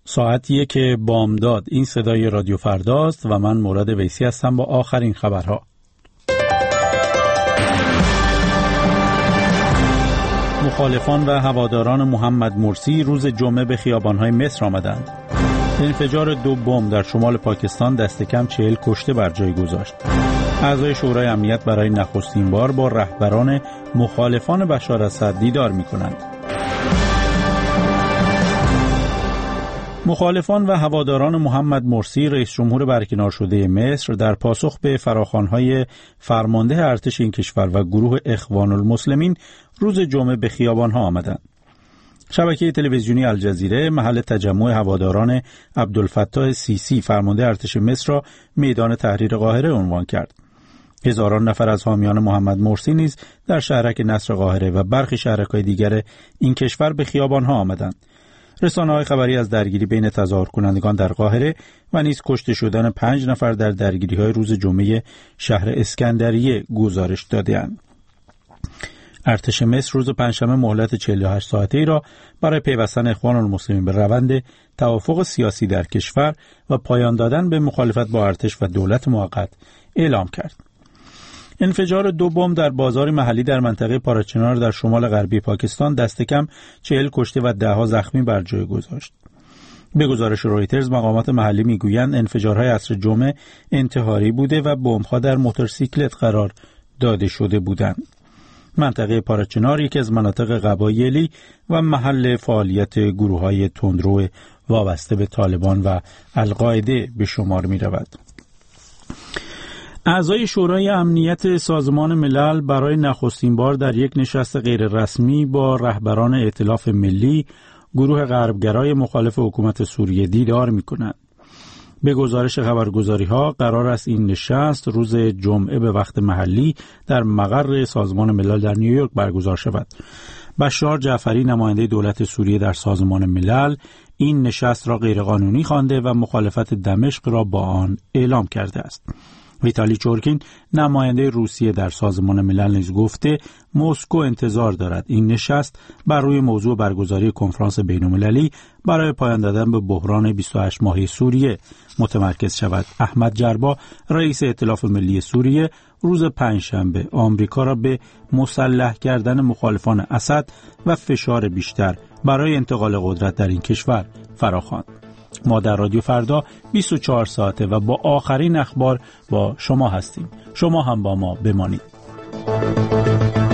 ساعتیه که بامداد. این صدای رادیو فرداست و من مراد ویسی هستم با آخرین خبرها. مخالفان و هواداران محمد مرسی روز جمعه به خیابان‌های مصر آمدند. انفجار 2 بمب در شمال پاکستان دست کم 40 کشته بر جای گذاشت. اعضای شورای امنیت برای نخستین بار با رهبران مخالفان بشار اسد دیدار می‌کنند. مخالفان و هواداران محمد مرسی رئیس جمهور برکنار شده مصر در پاسخ به فراخوان‌های فرمانده ارتش این کشور و گروه اخوان المسلمین روز جمعه به خیابان‌ها آمدند. شبکه تلویزیونی الجزیره محل تجمع هواداران عبدالفتاح سیسی فرمانده ارتش مصر را میدان تحریر قاهره عنوان کرد. هزاران نفر از حامیان محمد مرسی نیز در شهرک نصر قاهره و برخی شهرک‌های دیگر این کشور به خیابان‌ها آمدند. رسانه‌های خبری از درگیری بین تظاهر کنندگان در قاهره و نیز کشته شدن 5 نفر در درگیری‌های روز جمعه شهر اسکندریه گزارش داده‌اند. ارتش مصر روز پنجشنبه مهلت 48 ساعته‌ای را برای پیوستن اخوان المسلمین به روند توافق سیاسی در کشور و پایان دادن به مخالفت با ارتش و دولت موقت اعلام کرد. انفجار 2 بمب در بازار محلی در منطقه پاراچنار در شمال غربی پاکستان دست کم 40 کشته و 10 زخمی بر جای گذاشت. به گزارش رویترز مقامات محلی میگویند انفجارهای عصر جمعه انتحاری بوده و بمب‌ها در موتورسیکلت قرار داده شده بودند. منطقه پاراچنار یکی از مناطق قبایلی و محل فعالیت گروه‌های تندرو وابسته به طالبان و القاعده به شمار می‌رود. اعضای شورای امنیت سازمان ملل برای نخستین بار در یک نشست غیررسمی با رهبران ائتلاف ملی، گروه غربگرای مخالف حکومت سوریه دیدار می‌کنند. به گزارش خبرگزاری‌ها قرار است این نشست روز جمعه به وقت محلی در مقر سازمان ملل در نیویورک برگزار شود. بشار جعفری نماینده دولت سوریه در سازمان ملل این نشست را غیرقانونی خوانده و مخالفت دمشق را با آن اعلام کرده است. ویتالی چورکین نماینده روسیه در سازمان ملل نیز گفته مسکو انتظار دارد این نشست بر روی موضوع برگزاری کنفرانس بین‌المللی برای پایان دادن به بحران 28 ماهه سوریه متمرکز شود. احمد جربا رئیس ائتلاف ملی سوریه روز پنجشنبه آمریکا را به مسلح کردن مخالفان اسد و فشار بیشتر برای انتقال قدرت در این کشور فراخواند. ما در رادیو فردا 24 ساعته و با آخرین اخبار با شما هستیم. شما هم با ما بمانید.